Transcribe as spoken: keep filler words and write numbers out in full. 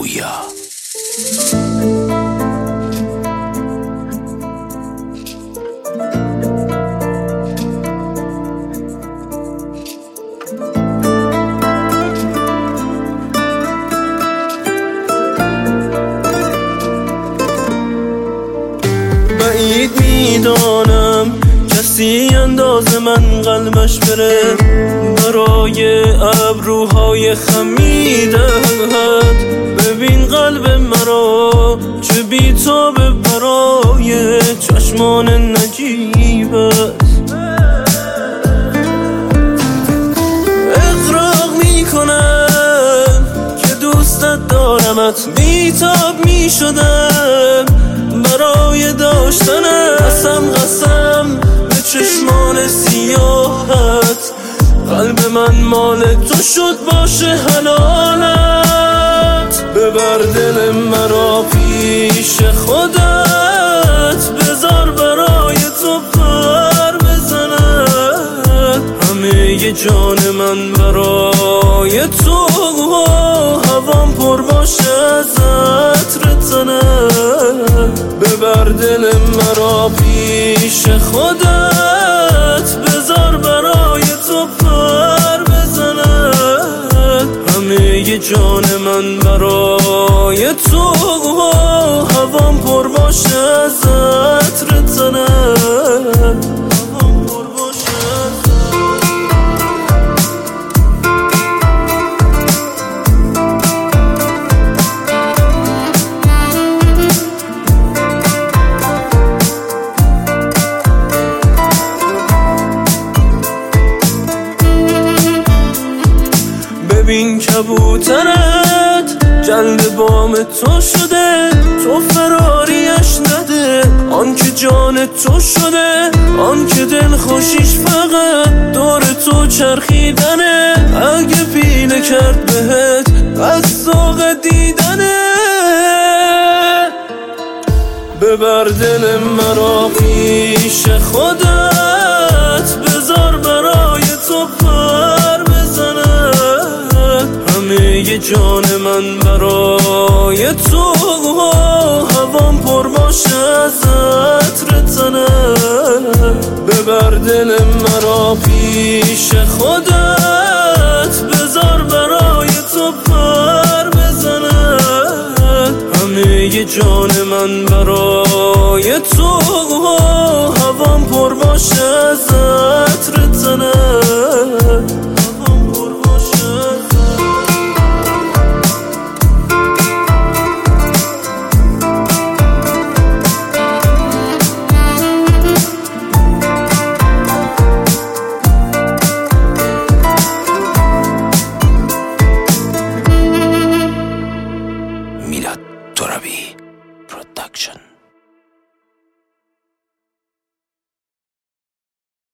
پویا. بعید میدانم کسی انداز من قلبش بره برای ابروهای خمیدت. ببین قلب مرا چه بی‌تابه برای چشمان نجیبت. اقراق میکنم که دوستت دارمت، بی‌تاب میشدم برای داشتنت. قسم قسم به چشمان سیاهت، قلب من مال تو شد باشه حلالت. ببر دل مرا پیش خودت، بذار برای تو پر بزند. همه جان من برای تو، هوام پر باشه از عطر تنت. ببر دل مرا پیش خودت، بذار برای تو پر بزند. همه جان من برای تو، هوام پر باشه از عطر تنت. ببین کبوترت جلد بام تو شده، تو فراریش نده. آن که جان تو شده، آن که دل خوشیش فقط دور تو چرخیدنه. اگه پیله کرد بهت از ذوق دیدنه. ببر دل مرا پیش خودت، بذار برای تو پر بزنه. همه جان من برای تو، هوام پر باشه از عطر تنت. ببر دل مرا پیش خودت، بذار برای تو پر بزنه. همه جان من برای تو، هوام پر باشه از عطر تنت. میلاد ترابی پروداکشن.